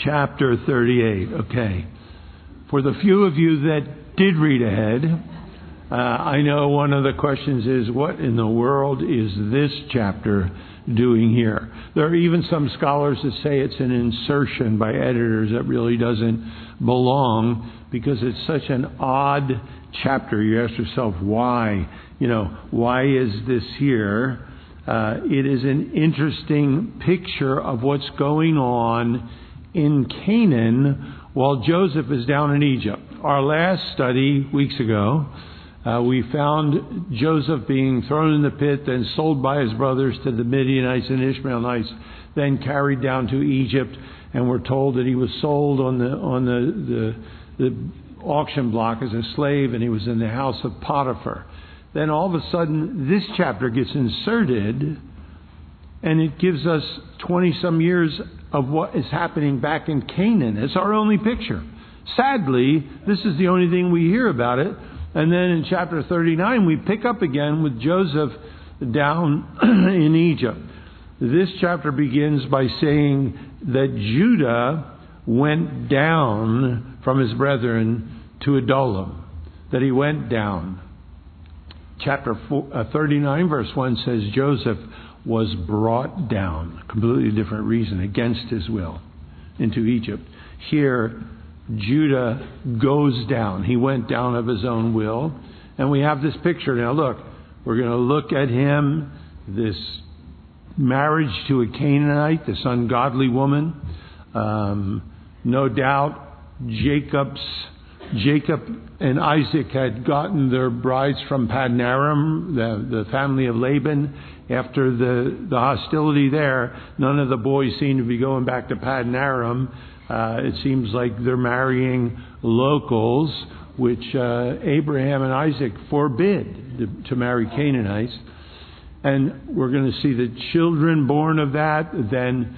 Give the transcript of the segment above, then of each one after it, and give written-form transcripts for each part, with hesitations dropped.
chapter 38. Okay. For the few of you that did read ahead, I know one of the questions is, what in the world is this chapter doing here? There are even some scholars that say it's an insertion by editors that really doesn't belong because it's such an odd chapter. You ask yourself, why? Why is this here? It is an interesting picture of what's going on in Canaan while Joseph is down in Egypt. Our last study weeks ago, we found Joseph being thrown in the pit, then sold by his brothers to the Midianites and Ishmaelites, then carried down to Egypt, and we're told that he was sold on the auction block as a slave, and he was in the house of Potiphar. Then all of a sudden, this chapter gets inserted, and it gives us 20-some years of what is happening back in Canaan. It's our only picture. Sadly, this is the only thing we hear about it. And then in chapter 39, we pick up again with Joseph down in Egypt. This chapter begins by saying that Judah went down from his brethren to Adullam. That he went down. Chapter 39, verse 1 says Joseph was brought down, a completely different reason, against his will, into Egypt. Here, Judah goes down. He went down of his own will. And we have this picture. Now look, we're going to look at him, this marriage to a Canaanite, this ungodly woman. No doubt Jacob and Isaac had gotten their brides from Paddan Aram, the family of Laban. After the hostility there, none of the boys seem to be going back to Paddan Aram. It seems like they're marrying locals, which Abraham and Isaac forbid to marry Canaanites. And we're going to see the children born of that. Then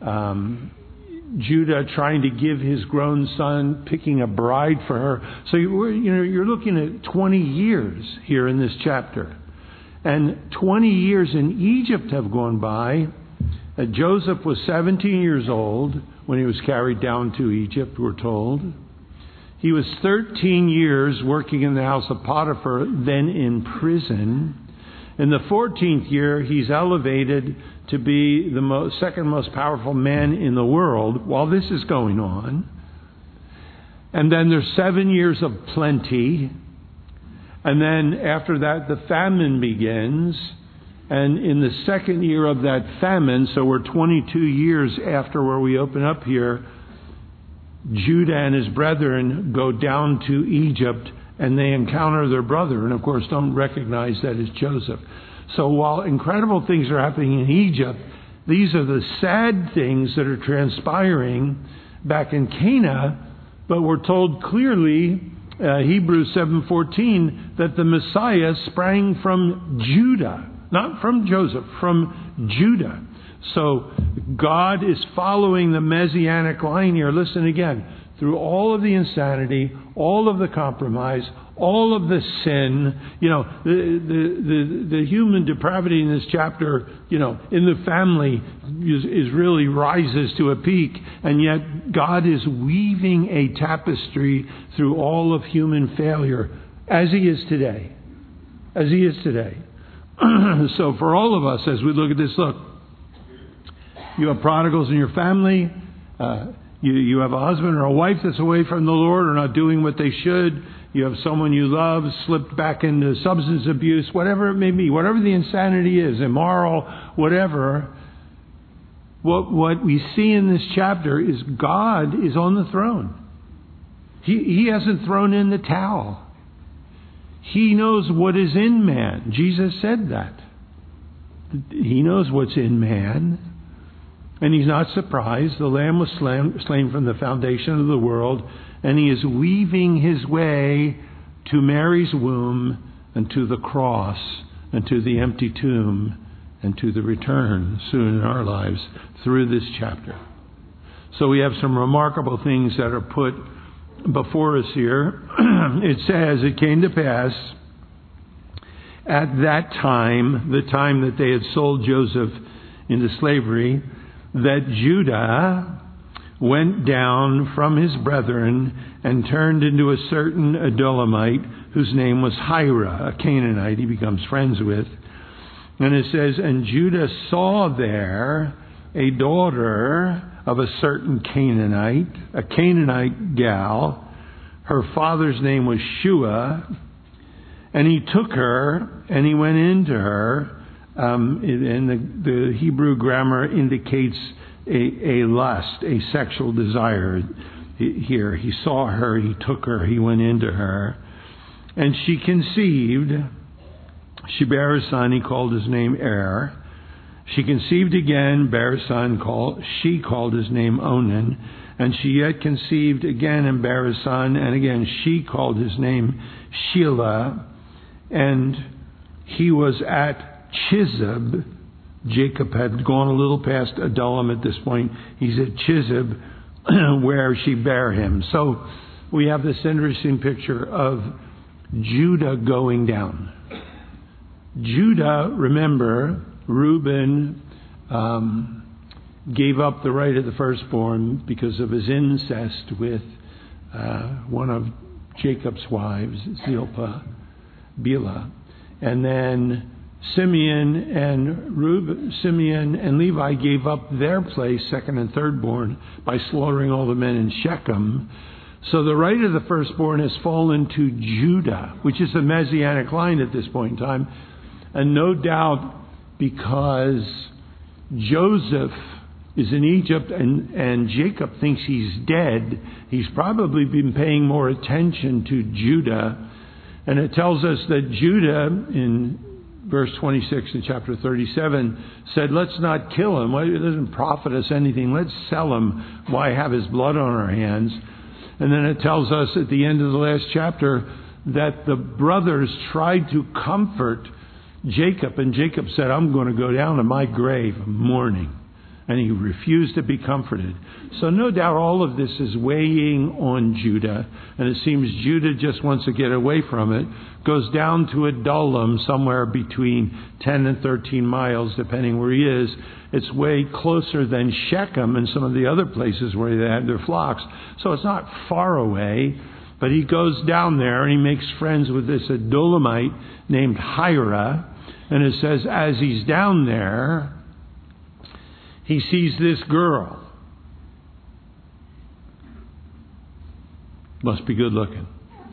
Judah trying to give his grown son, picking a bride for her. So you're looking at 20 years here in this chapter. And 20 years in Egypt have gone by. Joseph was 17 years old when he was carried down to Egypt, we're told. He was 13 years working in the house of Potiphar, then in prison. In the 14th year, he's elevated to be the second most powerful man in the world while this is going on. And then there's 7 years of plenty. And then after that, the famine begins. And in the second year of that famine, so we're 22 years after where we open up here, Judah and his brethren go down to Egypt and they encounter their brother, and of course don't recognize that as Joseph. So while incredible things are happening in Egypt, these are the sad things that are transpiring back in Canaan, but we're told clearly, Hebrews 7:14, that the Messiah sprang from Judah. Not from Joseph, from Judah. So God is following the Messianic line here. Listen again. Through all of the insanity, all of the compromise, all of the sin, the human depravity in this chapter, in the family is really rises to a peak. And yet God is weaving a tapestry through all of human failure, as He is today. As He is today. So for all of us, as we look at this, look, you have prodigals in your family. You have a husband or a wife that's away from the Lord or not doing what they should. You have someone you love slipped back into substance abuse, whatever it may be, whatever the insanity is, immoral, whatever. What we see in this chapter is God is on the throne. He hasn't thrown in the towel. He knows what is in man. Jesus said that. He knows what's in man. And He's not surprised. The Lamb was slain from the foundation of the world. And He is weaving His way to Mary's womb and to the cross and to the empty tomb and to the return soon in our lives through this chapter. So we have some remarkable things that are put before us here. It says, it came to pass at that time, the time that they had sold Joseph into slavery, that Judah went down from his brethren and turned into a certain Adullamite whose name was Hira, a Canaanite he becomes friends with. And it says, and Judah saw there a daughter of a certain Canaanite, a Canaanite gal. Her father's name was Shua. And he took her and he went into her. And the Hebrew grammar indicates a lust, a sexual desire. Here, he saw her, he took her, he went into her. And she conceived. She bare a son, he called his name Er. She conceived again, bare a son, she called his name Onan. And she yet conceived again and bare a son, and again she called his name Shelah. And he was at Chizib. Jacob had gone a little past Adullam at this point. He's at Chizib, where she bare him. So we have this interesting picture of Judah going down. Judah, remember, Reuben gave up the right of the firstborn because of his incest with one of Jacob's wives, Zilpah, Bilhah. And then Simeon and Levi gave up their place, second and thirdborn, by slaughtering all the men in Shechem. So the right of the firstborn has fallen to Judah, which is the Messianic line at this point in time. And no doubt because Joseph is in Egypt and Jacob thinks he's dead, he's probably been paying more attention to Judah. And it tells us that Judah, in verse 26 in chapter 37, said, let's not kill him. It doesn't profit us anything. Let's sell him. Why have his blood on our hands? And then it tells us at the end of the last chapter that the brothers tried to comfort Jacob. And Jacob said, I'm going to go down to my grave mourning. And he refused to be comforted. So no doubt all of this is weighing on Judah. And it seems Judah just wants to get away from it. Goes down to Adullam, somewhere between 10 and 13 miles, depending where he is. It's way closer than Shechem and some of the other places where they had their flocks. So it's not far away. But he goes down there and he makes friends with this Adullamite named Hira. And it says, as he's down there, he sees this girl. Must be good looking.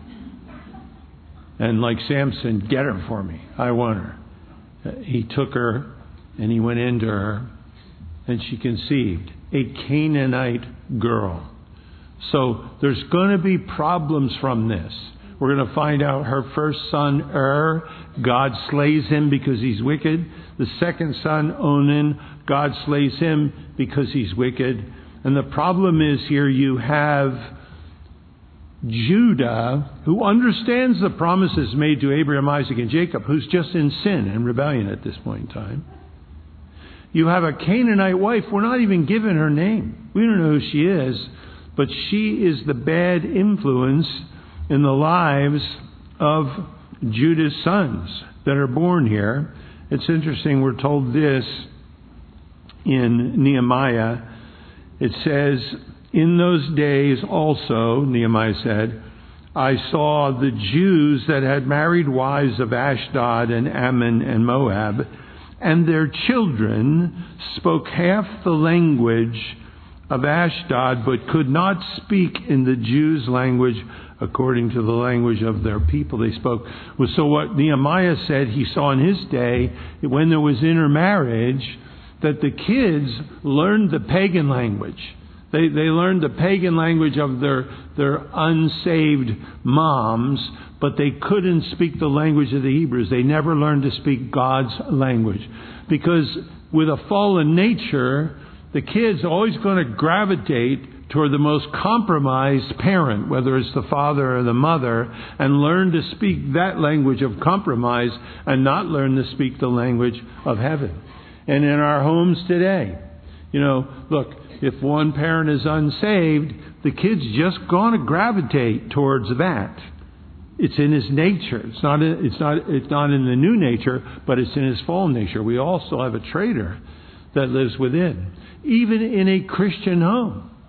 And like Samson, get her for me. I want her. He took her and he went into her and she conceived a Canaanite girl. So there's going to be problems from this. We're going to find out her first son, God slays him because he's wicked. The second son, Onan, God slays him because he's wicked. And the problem is here you have Judah, who understands the promises made to Abraham, Isaac, and Jacob, who's just in sin and rebellion at this point in time. You have a Canaanite wife. We're not even given her name. We don't know who she is. But she is the bad influence in the lives of Judah's sons that are born here. It's interesting, we're told this in Nehemiah. It says, in those days also, Nehemiah said, I saw the Jews that had married wives of Ashdod and Ammon and Moab, and their children spoke half the language of Ashdod, but could not speak in the Jews' language according to the language of their people they spoke. So what Nehemiah said he saw in his day, when there was intermarriage, that the kids learned the pagan language. They learned the pagan language of their unsaved moms, but they couldn't speak the language of the Hebrews. They never learned to speak God's language. Because with a fallen nature, the kid's always going to gravitate toward the most compromised parent, whether it's the father or the mother, and learn to speak that language of compromise and not learn to speak the language of heaven. And in our homes today, look, if one parent is unsaved, the kid's just going to gravitate towards that. It's in his nature. It's not in the new nature, but it's in his fallen nature. We also have a traitor that lives within. Even in a Christian home,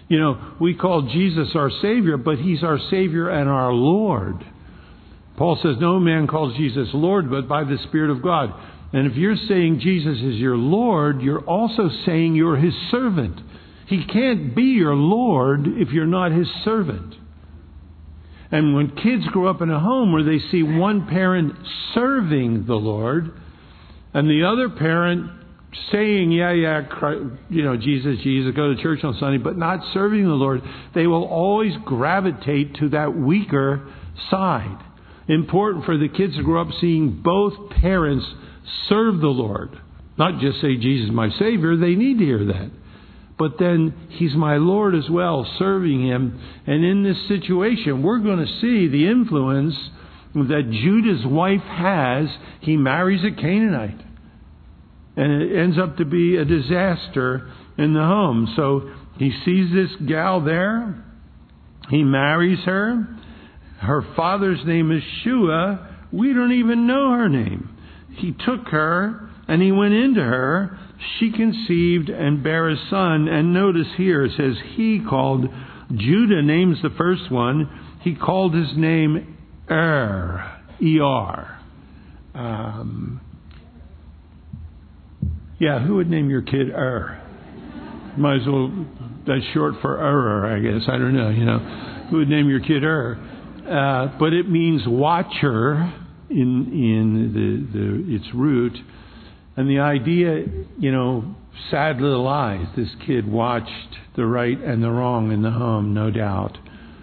You know, we call Jesus our Savior, but He's our Savior and our Lord. Paul says, no man calls Jesus Lord, but by the Spirit of God. And if you're saying Jesus is your Lord, you're also saying you're His servant. He can't be your Lord if you're not His servant. And when kids grow up in a home where they see one parent serving the Lord and the other parent saying, Jesus, go to church on Sunday, but not serving the Lord, they will always gravitate to that weaker side. Important for the kids to grow up seeing both parents serve the Lord. Not just say, Jesus is my Savior. They need to hear that. But then He's my Lord as well, serving Him. And in this situation, we're going to see the influence that Judah's wife has. He marries a Canaanite. And it ends up to be a disaster in the home. So he sees this gal there. He marries her. Her father's name is Shua. We don't even know her name. He took her and he went into her. She conceived and bare a son. And notice here it says he called, Judah names the first one. He called his name E-R. Who would name your kid Might as well, that's short for I guess. I don't know, Who would name your kid but it means watcher in its root. And the idea, sad little eyes. This kid watched the right and the wrong in the home, no doubt.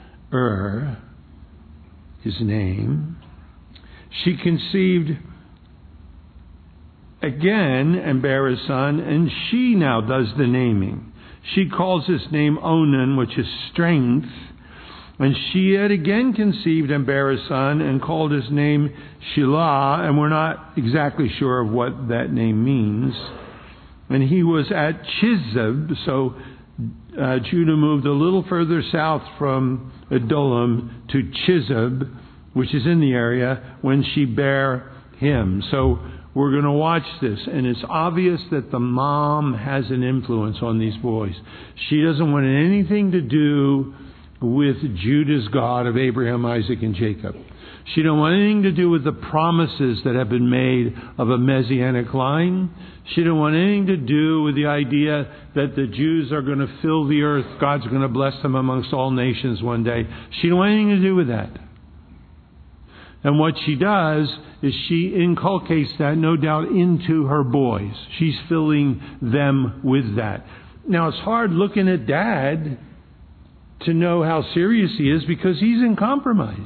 His name. She conceived again and bare a son, and she now does the naming. She calls his name Onan, which is strength. And she had again conceived and bare a son and called his name Shelah, and we're not exactly sure of what that name means. And he was at Chizib, so Judah moved a little further south from Adullam to Chizib, which is in the area, when she bare him. So we're going to watch this, and it's obvious that the mom has an influence on these boys. She doesn't want anything to do with Judah's God of Abraham, Isaac, and Jacob. She don't want anything to do with the promises that have been made of a messianic line. She don't want anything to do with the idea that the Jews are going to fill the earth. God's going to bless them amongst all nations one day. She don't want anything to do with that. And what she does is she inculcates that, no doubt, into her boys. She's filling them with that. Now, it's hard looking at Dad to know how serious he is because he's in compromise.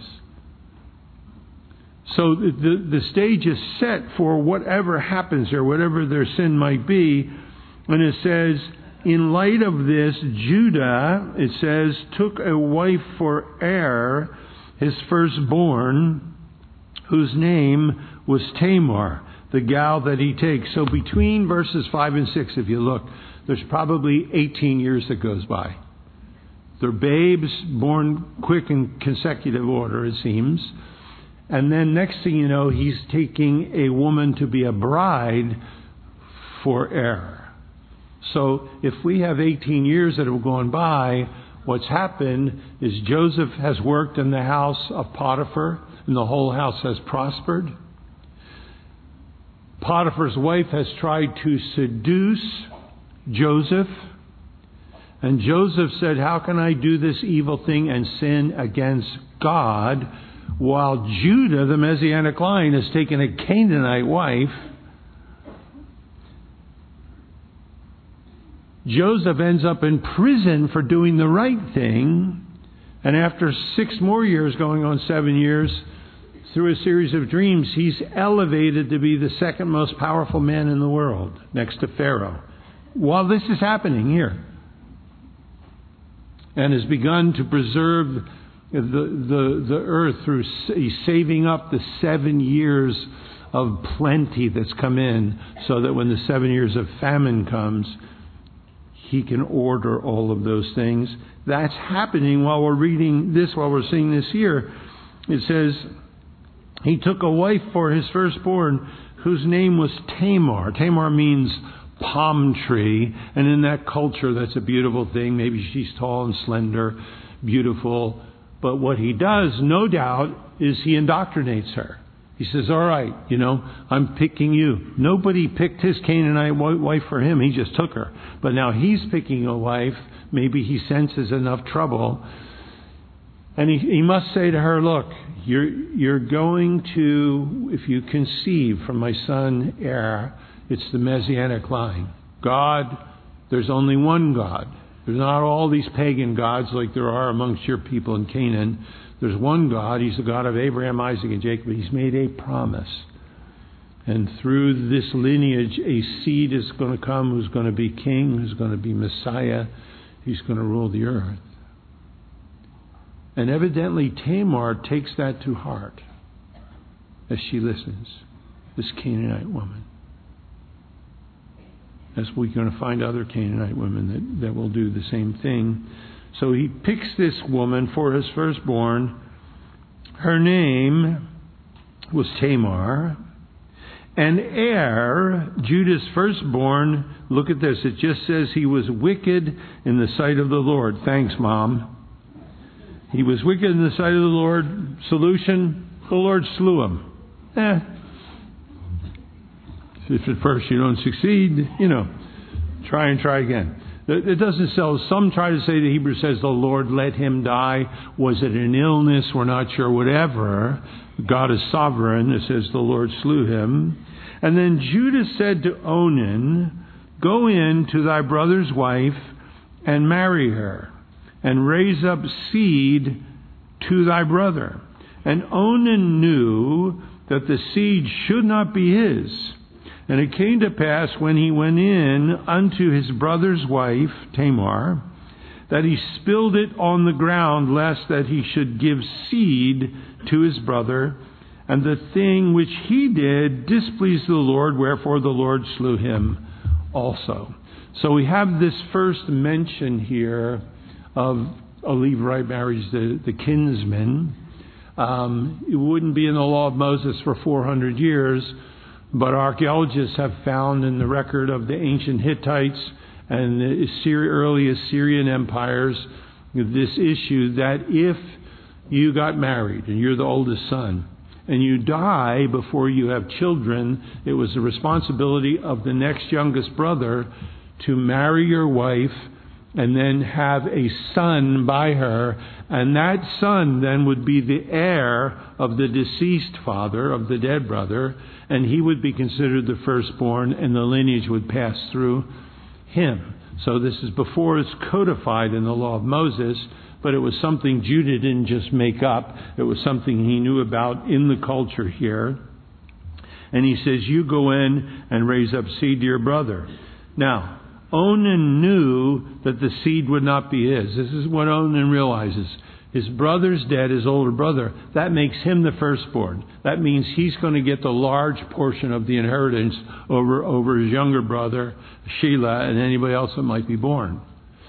So the stage is set for whatever happens or whatever their sin might be. And it says, in light of this, Judah, it says, took a wife for his firstborn, whose name was Tamar, the gal that he takes. So between verses 5 and 6, if you look, there's probably 18 years that goes by. They're babes born quick in consecutive order, it seems. And then next thing you know, he's taking a woman to be a bride for So if we have 18 years that have gone by, what's happened is Joseph has worked in the house of Potiphar, and the whole house has prospered. Potiphar's wife has tried to seduce Joseph. And Joseph said, how can I do this evil thing and sin against God? While Judah, the Messianic line, has taken a Canaanite wife. Joseph ends up in prison for doing the right thing. And after 6 more years, going on 7 years, through a series of dreams, he's elevated to be the second most powerful man in the world, next to Pharaoh. While this is happening here. And has begun to preserve the earth through saving up the 7 years of plenty that's come in, so that when the 7 years of famine comes, he can order all of those things. That's happening while we're reading this, while we're seeing this here. It says, he took a wife for his firstborn, whose name was Tamar. Tamar means palm tree. And in that culture, that's a beautiful thing. Maybe she's tall and slender, beautiful. But what he does, no doubt, is he indoctrinates her. He says, all right, I'm picking you. Nobody picked his Canaanite wife for him. He just took her. But now he's picking a wife. Maybe he senses enough trouble. And he must say to her, look, you're going to, if you conceive from my son Er, it's the Messianic line. God, there's only one God. There's not all these pagan gods like there are amongst your people in Canaan. There's one God. He's the God of Abraham, Isaac, and Jacob. He's made a promise. And through this lineage, a seed is going to come who's going to be king, who's going to be Messiah. He's going to rule the earth. And evidently Tamar takes that to heart as she listens, this Canaanite woman. As we're going to find other Canaanite women that will do the same thing. So he picks this woman for his firstborn. Her name was Tamar. And Er, Judah's firstborn, look at this. It just says he was wicked in the sight of the Lord. Thanks, Mom. He was wicked in the sight of the Lord. Solution, the Lord slew him. If at first you don't succeed, try and try again. It doesn't sell. Some try to say the Hebrew says the Lord let him die. Was it an illness? We're not sure. Whatever. God is sovereign. It says the Lord slew him. And then Judah said to Onan, go in to thy brother's wife and marry her, and raise up seed to thy brother. And Onan knew that the seed should not be his. And it came to pass, when he went in unto his brother's wife, Tamar, that he spilled it on the ground, lest that he should give seed to his brother. And the thing which he did displeased the Lord, wherefore the Lord slew him also. So we have this first mention here of a Levite marries the kinsman. It wouldn't be in the law of Moses for 400 years, but archaeologists have found in the record of the ancient Hittites and the early Assyrian empires this issue that if you got married and you're the oldest son and you die before you have children, it was the responsibility of the next youngest brother to marry your wife and then have a son by her, and that son then would be the heir of the deceased father, of the dead brother, and he would be considered the firstborn, and the lineage would pass through him. So this is before it's codified in the law of Moses, but it was something Judah didn't just make up. It was something he knew about in the culture here. And he says, you go in and raise up seed to your brother. Now, Onan knew that the seed would not be his. This is what Onan realizes. His brother's dead, his older brother. That makes him the firstborn. That means he's going to get the large portion of the inheritance over his younger brother, Shelah, and anybody else that might be born.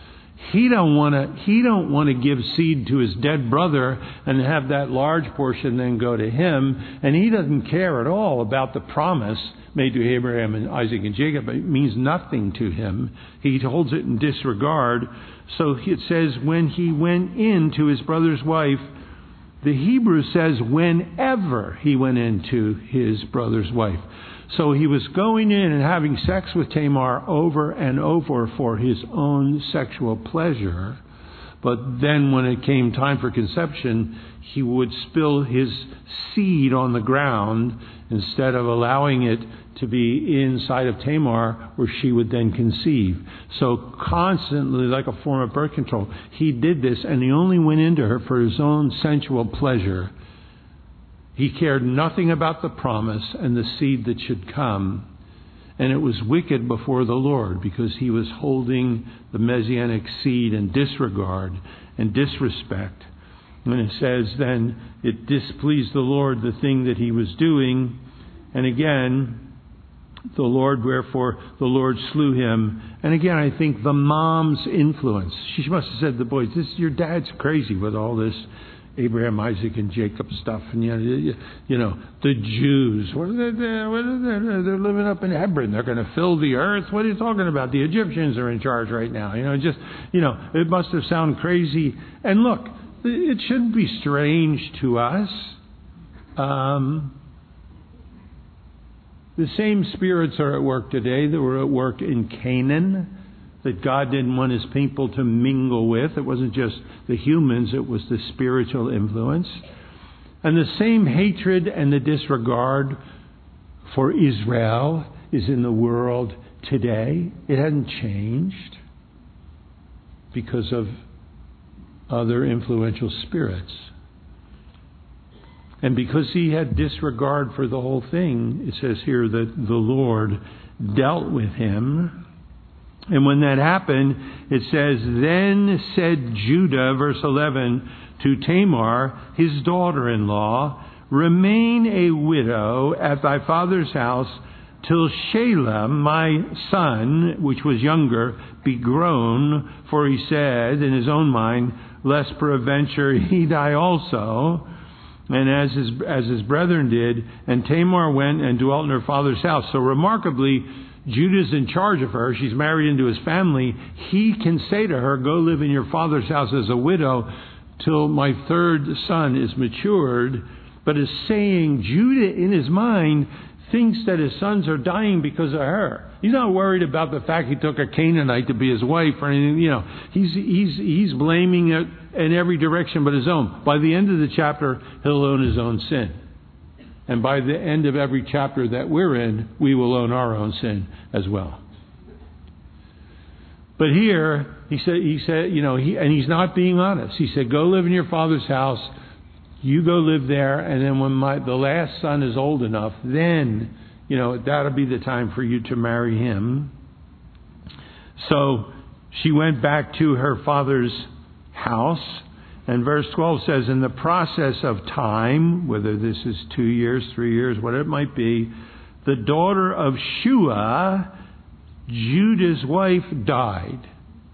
He don't want to give seed to his dead brother and have that large portion then go to him. And he doesn't care at all about the promise made to Abraham and Isaac and Jacob. It means nothing to him. He holds it in disregard. So it says when he went in to his brother's wife, the Hebrew says whenever he went into his brother's wife. So he was going in and having sex with Tamar over and over for his own sexual pleasure. But then when it came time for conception, he would spill his seed on the ground instead of allowing it to be inside of Tamar, where she would then conceive. So constantly, like a form of birth control, he did this, and he only went into her for his own sensual pleasure. He cared nothing about the promise and the seed that should come. And it was wicked before the Lord because he was holding the Messianic seed in disregard and disrespect. And it says then it displeased the Lord, the thing that he was doing. And again, the Lord, wherefore the Lord slew him. And again, I think the mom's influence. She must have said to the boys, your dad's crazy with all this. Abraham, Isaac, and Jacob stuff. And, the Jews, they're living up in Hebron. They're going to fill the earth. What are you talking about? The Egyptians are in charge right now. It must have sounded crazy. And look, it shouldn't be strange to us. The same spirits are at work today that were at work in Canaan, that God didn't want His people to mingle with. It wasn't just the humans, it was the spiritual influence. And the same hatred and the disregard for Israel is in the world today. It hasn't changed because of other influential spirits. And because he had disregard for the whole thing, it says here that the Lord dealt with him. And when that happened, it says, then said Judah, verse 11, to Tamar, his daughter-in-law, remain a widow at thy father's house till Shalem, my son, which was younger, be grown. For he said in his own mind, lest peradventure he die also. And as his brethren did, and Tamar went and dwelt in her father's house. So remarkably, Judah's in charge of her. She's married into his family. He can say to her, go live in your father's house as a widow till my third son is matured. But is saying, Judah in his mind thinks that his sons are dying because of her. He's not worried about the fact he took a Canaanite to be his wife or anything. He's blaming it in every direction but his own. By the end of the chapter, he'll own his own sin. And by the end of every chapter that we're in, we will own our own sin as well. But here, he said, and he's not being honest. He said, go live in your father's house. You go live there, and then when the last son is old enough, then, that'll be the time for you to marry him. So she went back to her father's house. And verse 12 says, in the process of time, whether this is 2 years, 3 years, whatever it might be, the daughter of Shua, Judah's wife, died.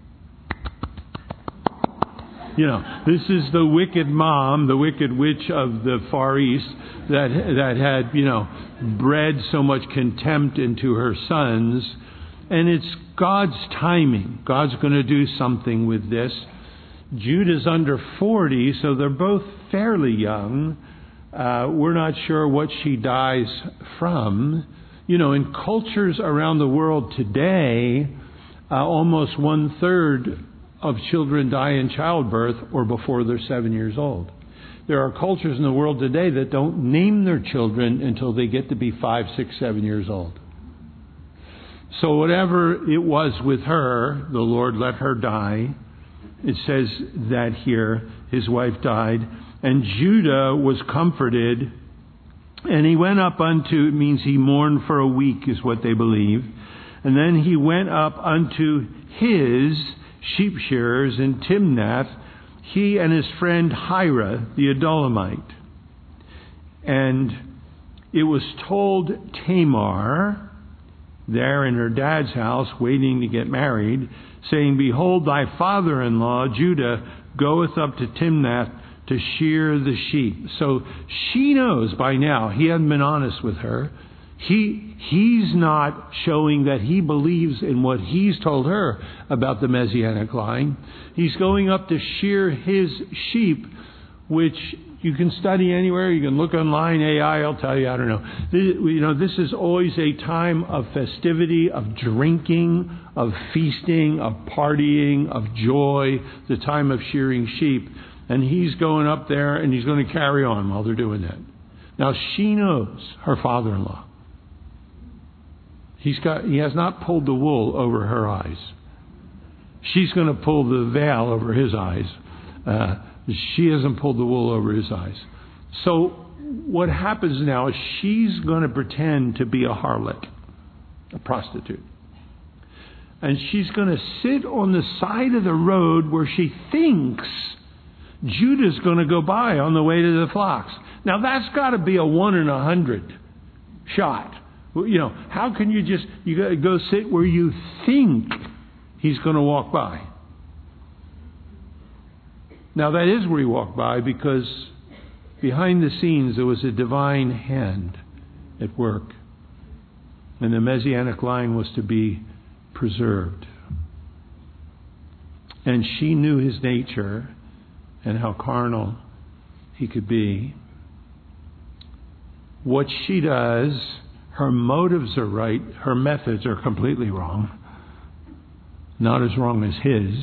This is the wicked mom, the wicked witch of the Far East that had, bred so much contempt into her sons. And it's God's timing. God's going to do something with this. Judah's under 40, so they're both fairly young. We're not sure what she dies from. In cultures around the world today, almost 1/3 of children die in childbirth or before they're 7 years old. There are cultures in the world today that don't name their children until they get to be 5, 6, 7 years old. So whatever it was with her, the Lord let her die. It says that here, his wife died, and Judah was comforted, and he went up unto, it means he mourned for a week, is what they believe, and then he went up unto his sheep shearers in Timnath, he and his friend Hira, the Adullamite. And it was told Tamar, there in her dad's house, waiting to get married, saying, behold, thy father-in-law, Judah, goeth up to Timnath to shear the sheep. So she knows by now, he hadn't been honest with her. He's not showing that he believes in what he's told her about the Messianic line. He's going up to shear his sheep, which you can study anywhere. You can look online. AI will tell you. I don't know. This is always a time of festivity, of drinking, of feasting, of partying, of joy. The time of shearing sheep, and he's going up there, and he's going to carry on while they're doing that. Now she knows her father-in-law. He has not pulled the wool over her eyes. She's going to pull the veil over his eyes. She hasn't pulled the wool over his eyes. So what happens now is she's going to pretend to be a harlot, a prostitute. And she's going to sit on the side of the road where she thinks Judah's going to go by on the way to the flocks. Now that's got to be a 1 in 100 shot. How can you got to go sit where you think he's going to walk by? Now that is where he walked by, because behind the scenes there was a divine hand at work. And the Messianic line was to be preserved. And she knew his nature and how carnal he could be. What she does, her motives are right, her methods are completely wrong. Not as wrong as his.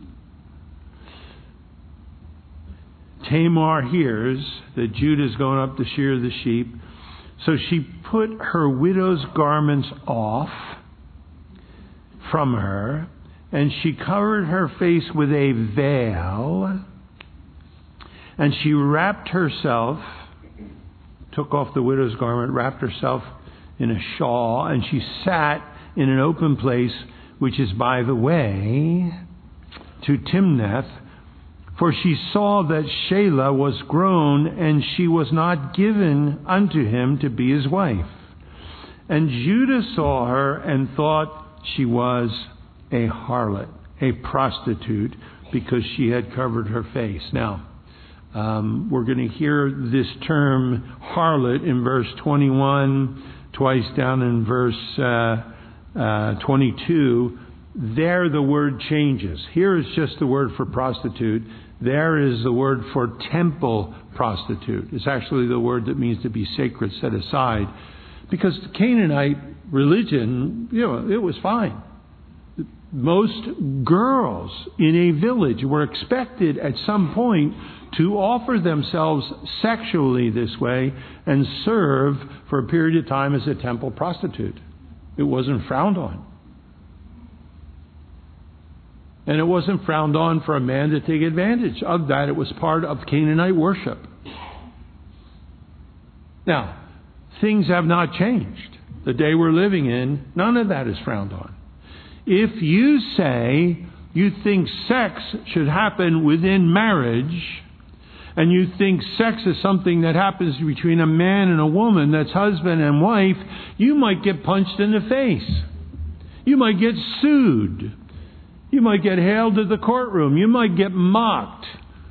Tamar hears that Judah's going up to shear the sheep, so she put her widow's garments off from her, and she covered her face with a veil, and she wrapped herself, took off the widow's garment, wrapped herself in a shawl, and she sat in an open place, which is by the way to Timnath, for she saw that Shelah was grown, and she was not given unto him to be his wife. And Judah saw her and thought she was a harlot, a prostitute, because she had covered her face. Now, we're going to hear this term harlot in verse 21, twice down in verse 22. There the word changes. Here is just the word for prostitute. There is the word for temple prostitute. It's actually the word that means to be sacred, set aside. Because the Canaanite religion, it was fine. Most girls in a village were expected at some point to offer themselves sexually this way and serve for a period of time as a temple prostitute. It wasn't frowned on. And it wasn't frowned on for a man to take advantage of that. It was part of Canaanite worship. Now, things have not changed. The day we're living in, none of that is frowned on. If you say you think sex should happen within marriage, and you think sex is something that happens between a man and a woman, that's husband and wife, you might get punched in the face. You might get sued. You might get hailed to the courtroom. You might get mocked.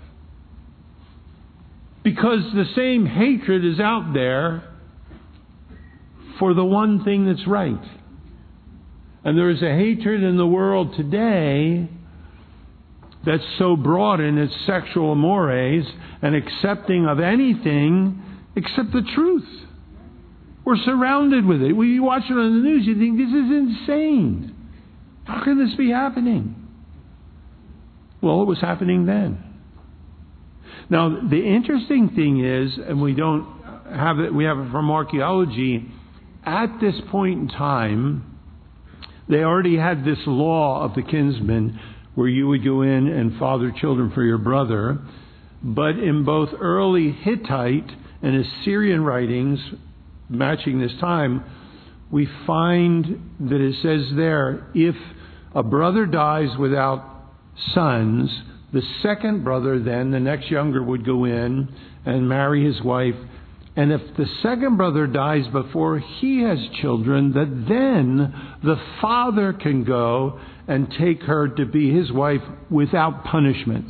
Because the same hatred is out there for the one thing that's right. And there is a hatred in the world today that's so broad in its sexual mores and accepting of anything except the truth. We're surrounded with it. When you watch it on the news, you think, this is insane. How can this be happening? Well, it was happening then. Now, the interesting thing is, and we don't have it, we have it from archaeology, at this point in time, they already had this law of the kinsman where you would go in and father children for your brother. But in both early Hittite and Assyrian writings matching this time, we find that it says there, if a brother dies without sons, the second brother then, the next younger, would go in and marry his wife. And if the second brother dies before he has children, that then the father can go and take her to be his wife without punishment.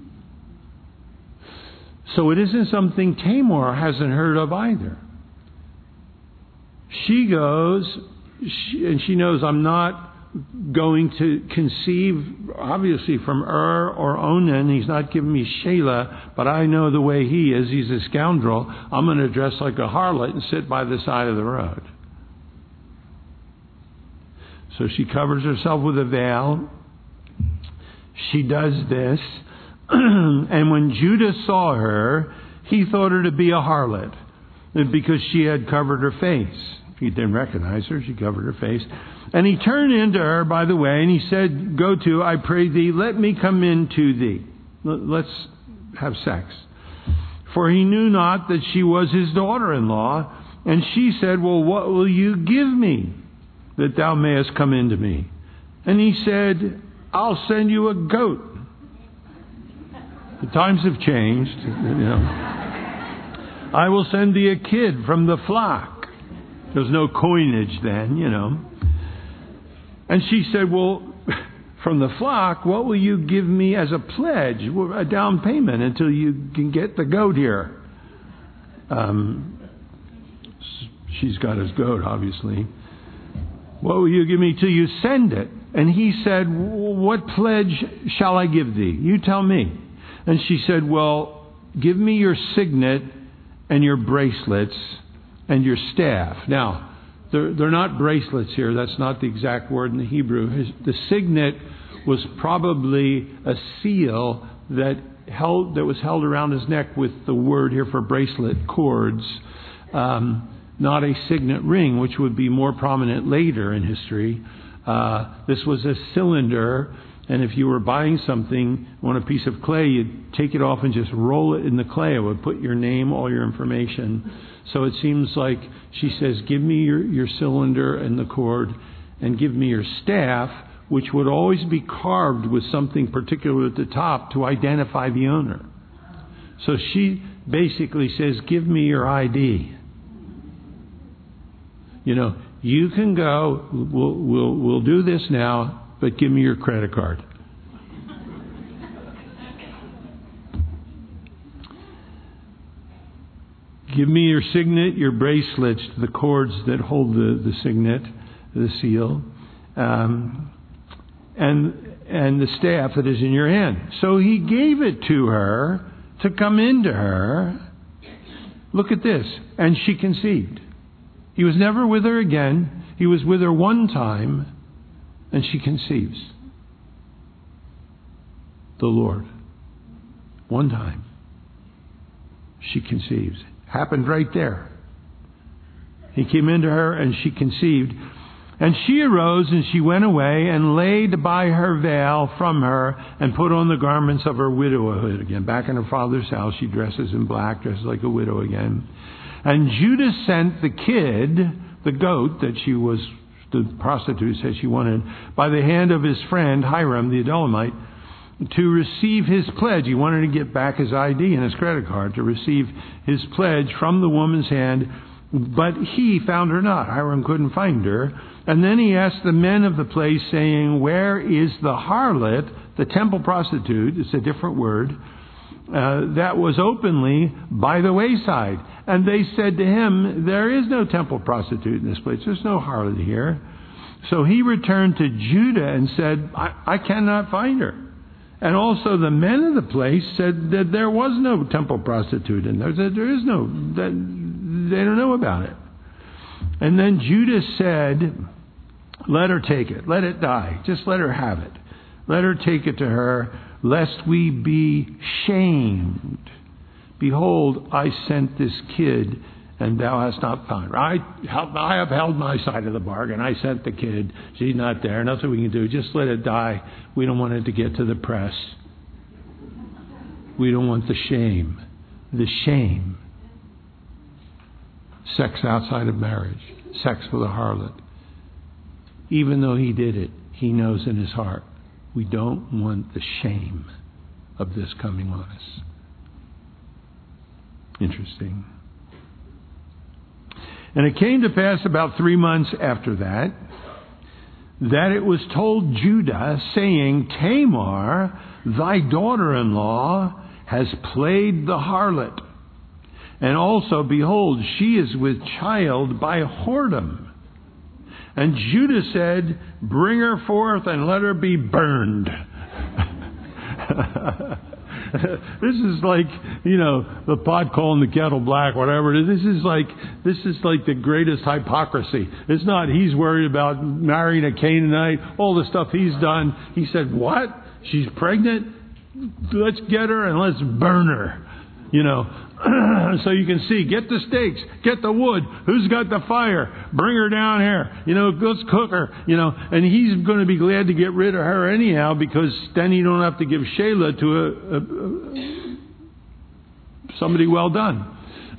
So it isn't something Tamar hasn't heard of either. She goes, and she knows, I'm not going to conceive, obviously, from or Onan. He's not giving me Shelah, but I know the way he is. He's a scoundrel. I'm going to dress like a harlot and sit by the side of the road. So she covers herself with a veil. She does this. And when Judah saw her, he thought her to be a harlot because she had covered her face. He didn't recognize her. She covered her face. And he turned into her, by the way, and he said, go to, I pray thee, let me come in to thee. Let's have sex. For he knew not that she was his daughter-in-law. And she said, well, what will you give me that thou mayest come into me? And he said, I'll send you a goat. The times have changed, I will send thee a kid from the flock. There was no coinage then, And she said, well, from the flock, what will you give me as a pledge, a down payment until you can get the goat here? She's got his goat, obviously. What will you give me till you send it? And he said, what pledge shall I give thee? You tell me. And she said, well, give me your signet and your bracelets and your staff. Now, they're not bracelets here. That's not the exact word in the Hebrew. The signet was probably a seal that was held around his neck with the word here for bracelet, cords. Not a signet ring, which would be more prominent later in history. This was a cylinder, and if you were buying something on a piece of clay, you'd take it off and just roll it in the clay. It would put your name, all your information. So it seems like she says, give me your cylinder and the cord, and give me your staff, which would always be carved with something particular at the top to identify the owner. So she basically says, give me your ID. You can go, we'll do this now, but give me your credit card. Give me your signet, your bracelets, the cords that hold the signet, the seal, and the staff that is in your hand. So he gave it to her to come into her. Look at this. And she conceived. He was never with her again. He was with her one time, and she conceives. The Lord. One time. She conceives. Happened right there. He came into her, and she conceived. And she arose, and she went away, and laid by her veil from her, and put on the garments of her widowhood. Again, back in her father's house, she dresses in black, dresses like a widow again. And Judah sent the kid, the goat that the prostitute said she wanted, by the hand of his friend Hiram the Adullamite, to receive his pledge. He wanted to get back his ID and his credit card, to receive his pledge from the woman's hand, but he found her not. Hiram couldn't find her. And then he asked the men of the place, saying, where is the harlot, the temple prostitute, it's a different word, that was openly by the wayside? And they said to him, there is no temple prostitute in this place. There's no harlot here. So he returned to Judah and said, I cannot find her. And also the men of the place said that there was no temple prostitute in there. That there is no, that they don't know about it. And then Judah said, let her take it. Let it die. Just let her have it. Let her take it to her, lest we be shamed. Behold, I sent this kid, and thou hast not found her. I have held my side of the bargain. I sent the kid. She's not there. Nothing we can do. Just let it die. We don't want it to get to the press. We don't want the shame. The shame. Sex outside of marriage. Sex with a harlot. Even though he did it, he knows in his heart, we don't want the shame of this coming on us. Interesting. And it came to pass about 3 months after that it was told Judah, saying, Tamar, thy daughter-in-law, has played the harlot. And also, behold, she is with child by whoredom. And Judah said, bring her forth and let her be burned. This is like, the pot calling the kettle black, whatever it is. This is like the greatest hypocrisy. It's not he's worried about marrying a Canaanite, all the stuff he's done. He said, what? She's pregnant? Let's get her and let's burn her. So you can see, get the stakes, get the wood. Who's got the fire? Bring her down here. Let's cook her. And he's going to be glad to get rid of her anyhow, because then you don't have to give Shelah to somebody well done.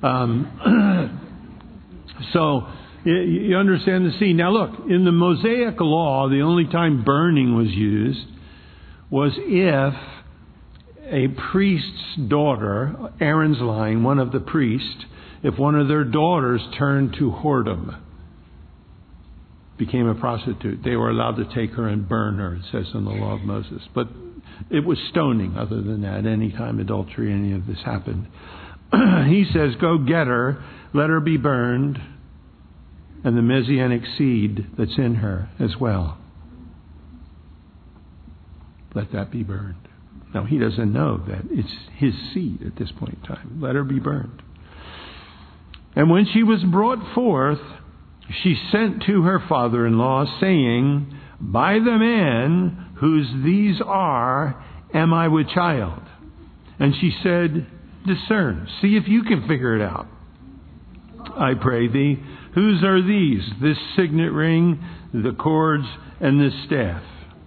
So you understand the scene. Now look, in the Mosaic law, the only time burning was used was if a priest's daughter, Aaron's line, one of the priests, if one of their daughters turned to whoredom. became a prostitute, they were allowed to take her and burn her, it says in the law of Moses. But it was stoning other than that. Any time adultery, any of this happened. He says, go get her, let her be burned, and the Messianic seed that's in her as well. Let that be burned. Now, he doesn't know that it's his seed at this point in time. Let her be burned. And when she was brought forth, she sent to her father-in-law, saying, by the man whose these are, am I with child? And she said, discern, see if you can figure it out. I pray thee, whose are these? This signet ring, the cords, and this staff.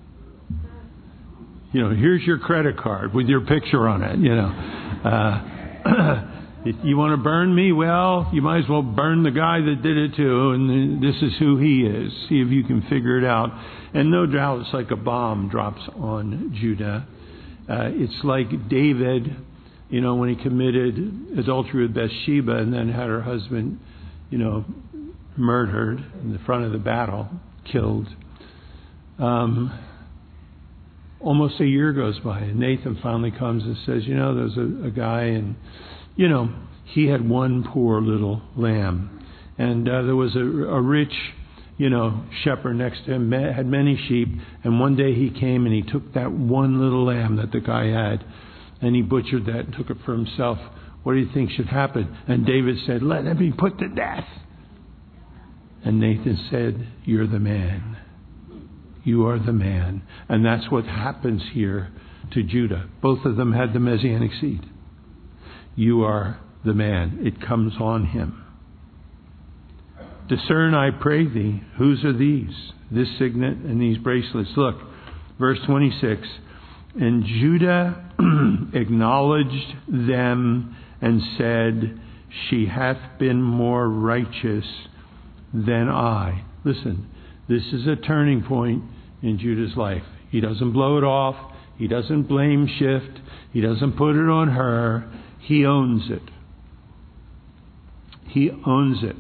Here's your credit card with your picture on it, If you want to burn me, well, you might as well burn the guy that did it too, and this is who he is. See if you can figure it out. And no doubt it's like a bomb drops on Judah. It's like David, when he committed adultery with Bathsheba and then had her husband, murdered in the front of the battle, killed. Almost a year goes by, and Nathan finally comes and says, there's a guy, and, he had one poor little lamb. And there was a rich, shepherd next to him, had many sheep. And one day he came and he took that one little lamb that the guy had, and he butchered that and took it for himself. What do you think should happen? And David said, let him be put to death. And Nathan said, you're the man. You are the man. And that's what happens here to Judah. Both of them had the Messianic seed. You are the man. It comes on him. Discern, I pray thee, whose are these? This signet and these bracelets. Look, verse 26. And Judah acknowledged them and said, she hath been more righteous than I. Listen, this is a turning point in Judah's life. He doesn't blow it off. He doesn't blame shift. He doesn't put it on her. He owns it. He owns it.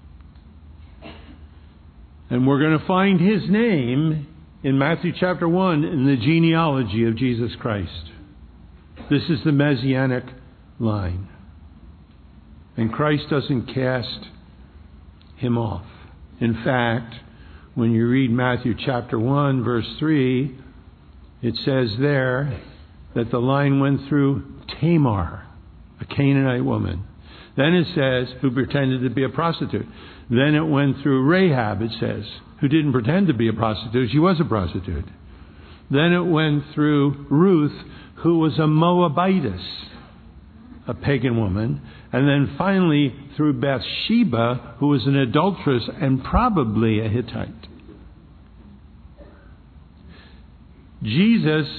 And we're going to find his name in Matthew chapter 1 in the genealogy of Jesus Christ. This is the Messianic line. And Christ doesn't cast him off. In fact, when you read Matthew chapter 1, verse 3, it says there that the line went through Tamar, a Canaanite woman. Then it says, who pretended to be a prostitute. Then it went through Rahab, it says, who didn't pretend to be a prostitute. She was a prostitute. Then it went through Ruth, who was a Moabitess, a pagan woman. And then finally through Bathsheba, who was an adulteress and probably a Hittite. Jesus,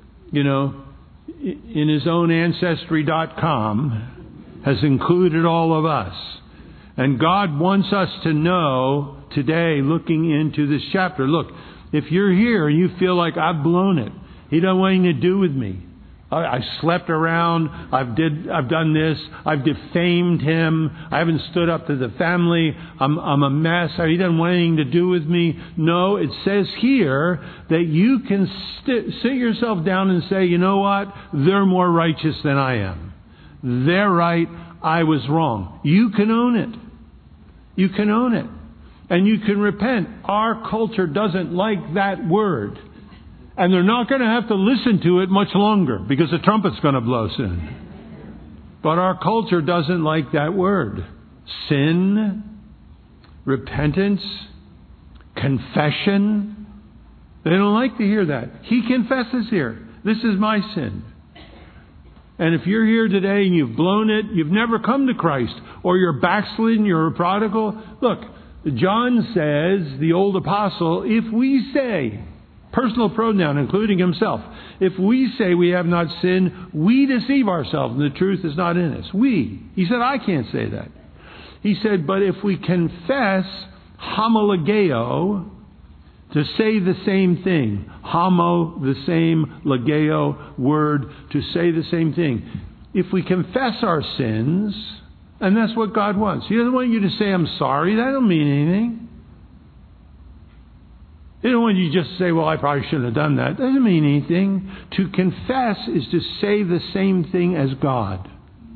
in his own Ancestry.com, has included all of us. And God wants us to know today, looking into this chapter, look, if you're here and you feel like I've blown it, He doesn't want anything to do with me. I slept around. I've done this. I've defamed him. I haven't stood up to the family. I'm a mess. He doesn't want anything to do with me. No, it says here that you can sit yourself down and say, you know what? They're more righteous than I am. They're right. I was wrong. You can own it. You can own it. And you can repent. Our culture doesn't like that word. And they're not going to have to listen to it much longer because the trumpet's going to blow soon. But our culture doesn't like that word. Sin, repentance, confession. They don't like to hear that. He confesses here. This is my sin. And if you're here today and you've blown it, you've never come to Christ, or you're backslidden, you're a prodigal. Look, John says, the old apostle, if we say, personal pronoun, including himself. If we say we have not sinned, we deceive ourselves and the truth is not in us. We. He said, I can't say that. He said, but if we confess homologeo, to say the same thing. Homo, the same, legeo, word, to say the same thing. If we confess our sins, and that's what God wants. He doesn't want you to say, I'm sorry. That don't mean anything. You don't want you just to say, well, I probably shouldn't have done that. Doesn't mean anything. To confess is to say the same thing as God.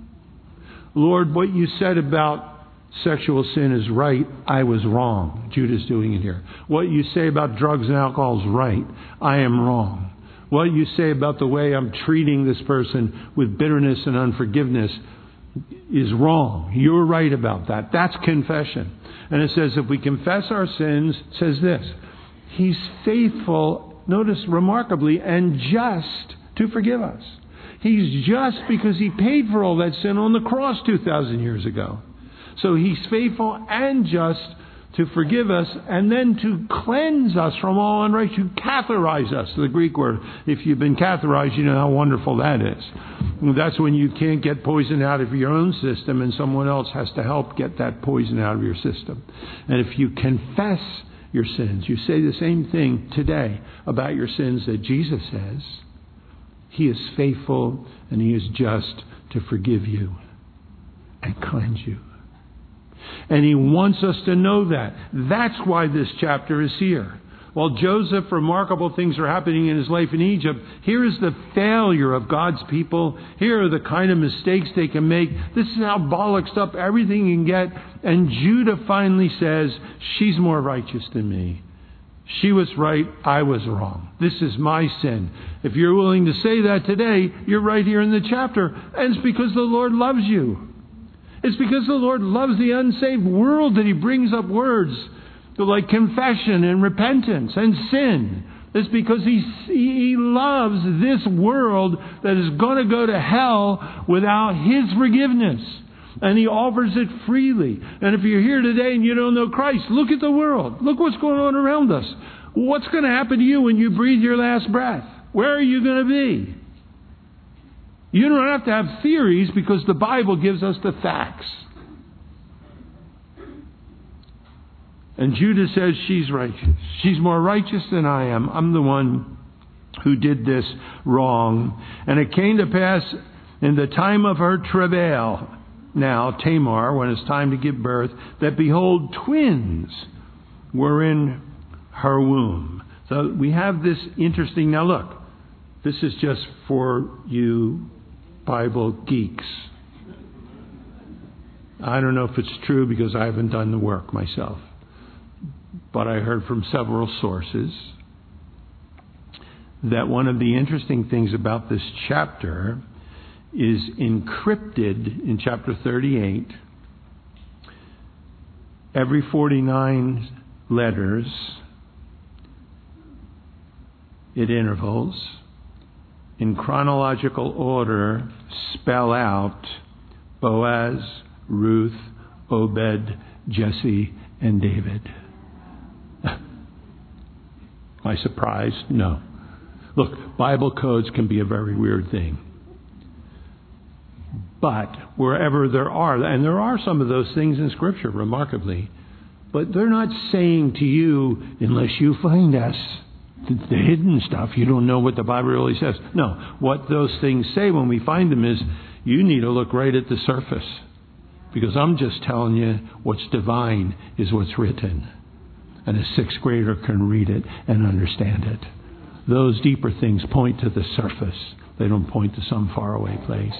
Lord, what you said about sexual sin is right. I was wrong. Judah's doing it here. What you say about drugs and alcohol is right. I am wrong. What you say about the way I'm treating this person with bitterness and unforgiveness is wrong. You're right about that. That's confession. And it says if we confess our sins, it says this, He's faithful, notice remarkably, and just to forgive us. He's just because He paid for all that sin on the cross 2,000 years ago. So He's faithful and just to forgive us and then to cleanse us from all unrighteousness, to catharize us, the Greek word. If you've been catherized, you know how wonderful that is. That's when you can't get poison out of your own system and someone else has to help get that poison out of your system. And if you confess your sins, you say the same thing today about your sins that Jesus says, He is faithful and He is just to forgive you and cleanse you. And He wants us to know that. That's why this chapter is here. While Joseph, remarkable things are happening in his life in Egypt, here is the failure of God's people. Here are the kind of mistakes they can make. This is how bollocksed up everything you can get. And Judah finally says, she's more righteous than me. She was right, I was wrong. This is my sin. If you're willing to say that today, you're right here in the chapter. And it's because the Lord loves you. It's because the Lord loves the unsaved world that He brings up words like confession and repentance and sin. It's because He loves this world that is going to go to hell without His forgiveness. And He offers it freely. And if you're here today and you don't know Christ, look at the world. Look what's going on around us. What's going to happen to you when you breathe your last breath? Where are you going to be? You don't have to have theories because the Bible gives us the facts. And Judah says she's righteous. She's more righteous than I am. I'm the one who did this wrong. And it came to pass in the time of her travail, now Tamar, when it's time to give birth, that behold, twins were in her womb. So we have this interesting, now look, this is just for you Bible geeks. I don't know if it's true because I haven't done the work myself. But I heard from several sources that one of the interesting things about this chapter is encrypted in chapter 38. Every 49 letters at intervals in chronological order spell out Boaz, Ruth, Obed, Jesse, and David. Am I surprised? No. Look, Bible codes can be a very weird thing. But wherever there are, and there are some of those things in Scripture, remarkably, but they're not saying to you, unless you find us, the hidden stuff, you don't know what the Bible really says. No, what those things say when we find them is, you need to look right at the surface. Because I'm just telling you what's divine is what's written. And a sixth grader can read it and understand it. Those deeper things point to the surface. They don't point to some faraway place.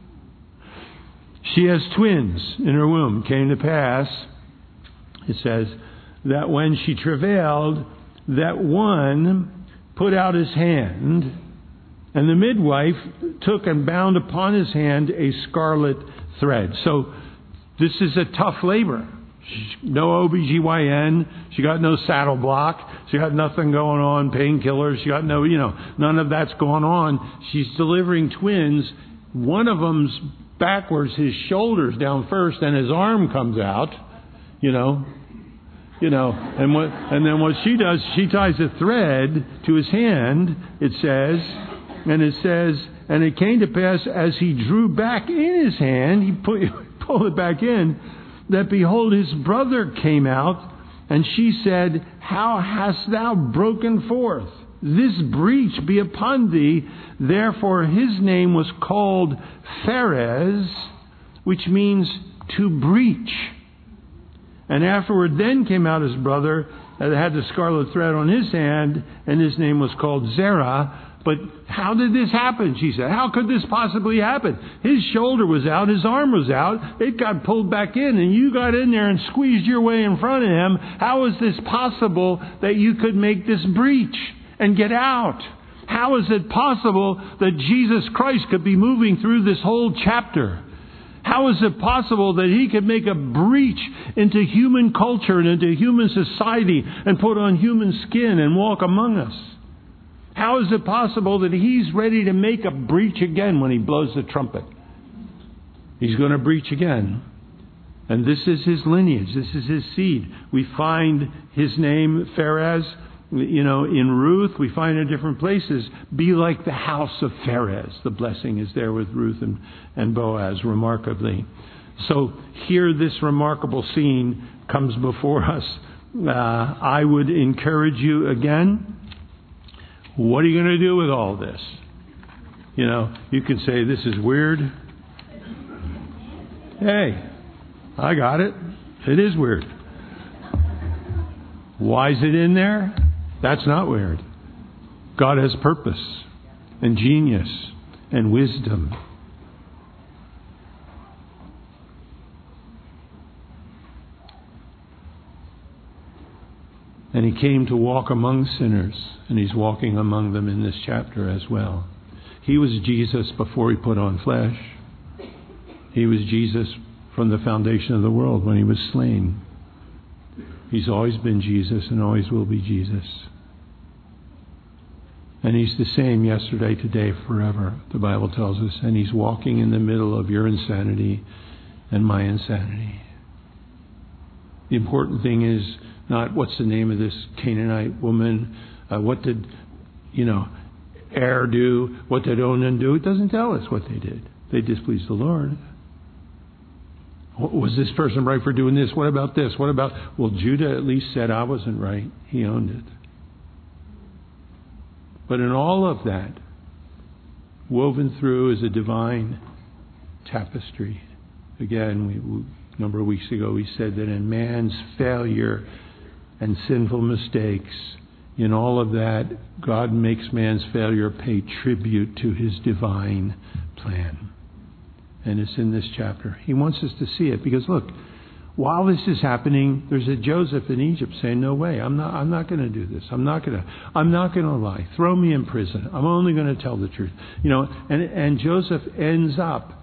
She has twins in her womb. Came to pass, it says, that when she travailed, that one put out his hand, and the midwife took and bound upon his hand a scarlet thread. So this is a tough labor. No OBGYN. She got no saddle block. She got nothing going on, painkillers. She got no, none of that's going on. She's delivering twins. One of them's backwards, his shoulders down first, and his arm comes out, and then what she does, she ties a thread to his hand, it says, and it came to pass as he drew back in his hand, he pulled it back in, that behold, his brother came out, and she said, how hast thou broken forth? This breach be upon thee. Therefore his name was called Pharez, which means to breach. And afterward then came out his brother that had the scarlet thread on his hand, and his name was called Zerah. But how did this happen? She said, how could this possibly happen? His shoulder was out, his arm was out, it got pulled back in, and you got in there and squeezed your way in front of him. How is this possible that you could make this breach and get out? How is it possible that Jesus Christ could be moving through this whole chapter? How is it possible that he could make a breach into human culture and into human society and put on human skin and walk among us? How is it possible that he's ready to make a breach again when he blows the trumpet? He's going to breach again. And this is his lineage. This is his seed. We find his name, Pharez, in Ruth. We find in different places. Be like the house of Pharez. The blessing is there with Ruth and Boaz, remarkably. So here this remarkable scene comes before us. I would encourage you again. What are you going to do with all this? You can say, this is weird. Hey, I got it. It is weird. Why is it in there? That's not weird. God has purpose and genius and wisdom. And he came to walk among sinners, and he's walking among them in this chapter as well. He was Jesus before he put on flesh. He was Jesus from the foundation of the world when he was slain. He's always been Jesus and always will be Jesus. And he's the same yesterday, today, forever, the Bible tells us. And he's walking in the middle of your insanity and my insanity. The important thing is not what's the name of this Canaanite woman, what did, Er do, what did Onan do. It doesn't tell us what they did. They displeased the Lord. Was this person right for doing this? What about this? What about... Well, Judah at least said, I wasn't right. He owned it. But in all of that, woven through is a divine tapestry. Again, a number of weeks ago we said that in man's failure and sinful mistakes, in all of that, God makes man's failure pay tribute to his divine plan. And it's in this chapter. He wants us to see it because, look, while this is happening, there's a Joseph in Egypt saying, "No way, I'm not going to do this. I'm not going to lie. Throw me in prison. I'm only going to tell the truth." And Joseph ends up,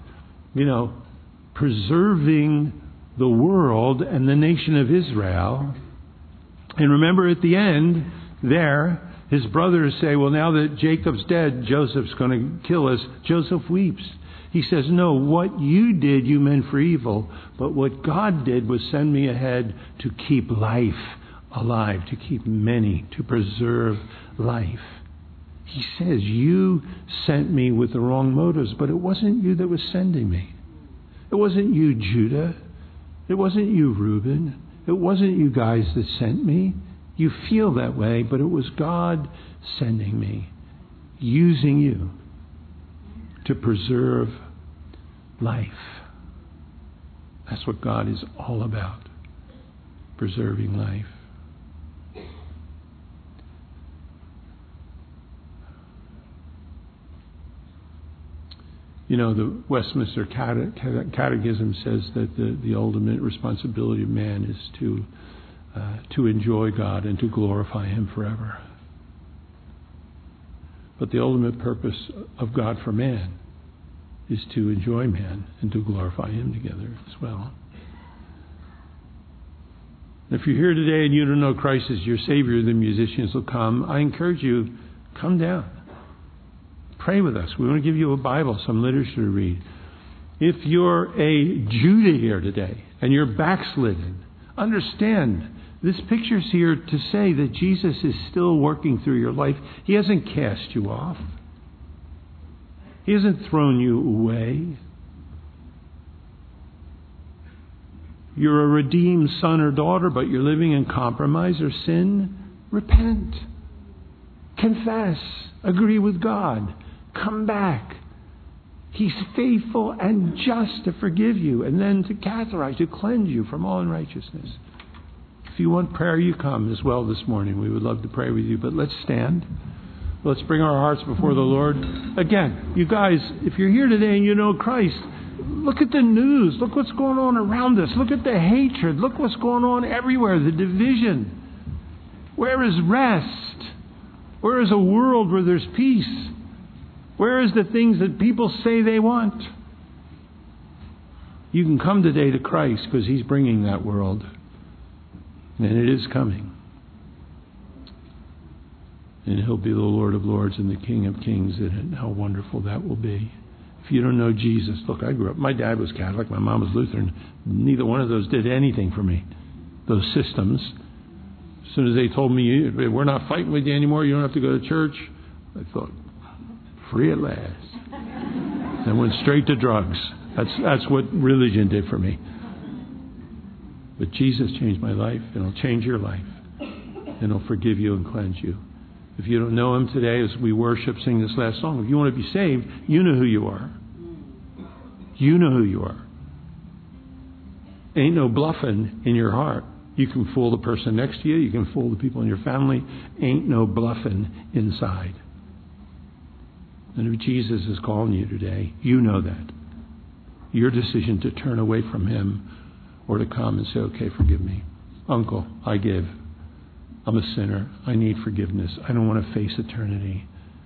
preserving the world and the nation of Israel. And remember, at the end there, his brothers say, "Well, now that Jacob's dead, Joseph's going to kill us." Joseph weeps. He says, "No, what you did, you meant for evil. But what God did was send me ahead to keep life alive, to keep many, to preserve life." He says, "You sent me with the wrong motives, but it wasn't you that was sending me. It wasn't you, Judah. It wasn't you, Reuben. It wasn't you guys that sent me. You feel that way, but it was God sending me, using you to preserve life." That's what God is all about, preserving life. The Westminster Catechism says that the ultimate responsibility of man is to enjoy God and to glorify Him forever. But the ultimate purpose of God for man is to enjoy man and to glorify Him together as well. If you're here today and you don't know Christ as your Savior, the musicians will come. I encourage you, come down. Pray with us. We want to give you a Bible, some literature to read. If you're a Judah here today and you're backslidden, understand this picture's here to say that Jesus is still working through your life. He hasn't cast you off. He hasn't thrown you away. You're a redeemed son or daughter, but you're living in compromise or sin. Repent. Confess. Agree with God. Come back. He's faithful and just to forgive you and then to categorize, to cleanse you from all unrighteousness. If you want prayer, you come as well this morning. We would love to pray with you. But let's stand. Let's bring our hearts before the Lord. Again, you guys, if you're here today and you know Christ, look at the news. Look what's going on around us. Look at the hatred. Look what's going on everywhere. The division. Where is rest? Where is a world where there's peace? Where is the things that people say they want? You can come today to Christ because He's bringing that world. And it is coming. And He'll be the Lord of Lords and the King of Kings. And how wonderful that will be. If you don't know Jesus, look, I grew up, my dad was Catholic, my mom was Lutheran. Neither one of those did anything for me. Those systems. As soon as they told me, we're not fighting with you anymore, you don't have to go to church, I thought, free at last. And went straight to drugs. That's what religion did for me. But Jesus changed my life, and He'll change your life. And He'll forgive you and cleanse you. If you don't know Him today, as we worship, sing this last song, if you want to be saved, you know who you are. You know who you are. Ain't no bluffing in your heart. You can fool the person next to you. You can fool the people in your family. Ain't no bluffing inside. And if Jesus is calling you today, you know that. Your decision to turn away from Him or to come and say, okay, forgive me. Uncle, I give. I'm a sinner. I need forgiveness. I don't want to face eternity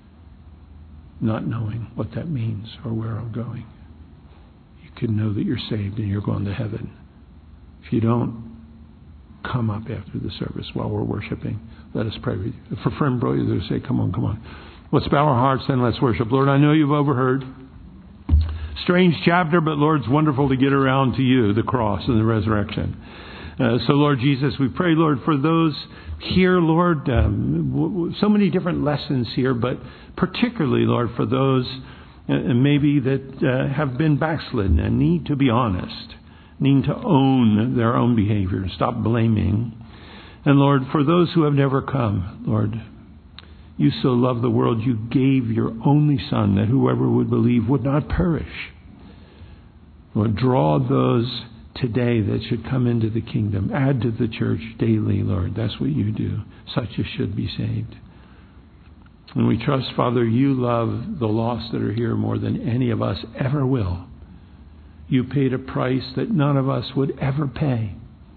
not knowing what that means or where I'm going. You can know that you're saved and you're going to heaven. If you don't, come up after the service while we're worshiping. Let us pray with you. If a friend brought you there, say, come on. Let's bow our hearts and let's worship. Lord, I know you've overheard. Strange chapter, but Lord, it's wonderful to get around to you, the cross and the resurrection. So, Lord Jesus, we pray, Lord, for those here, Lord, so many different lessons here, but particularly, Lord, for those maybe that have been backslidden and need to be honest, need to own their own behavior, stop blaming. And, Lord, for those who have never come, Lord, you so loved the world, you gave your only Son, that whoever would believe would not perish. Lord, draw those today that should come into the kingdom. Add to the church daily, Lord. That's what you do. Such as should be saved. And we trust, Father, you love the lost that are here more than any of us ever will. You paid a price that none of us would ever pay.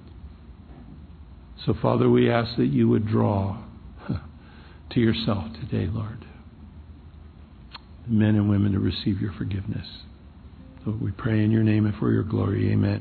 So, Father, we ask that you would draw to yourself today, Lord. Men and women to receive your forgiveness. So we pray in your name and for your glory. Amen.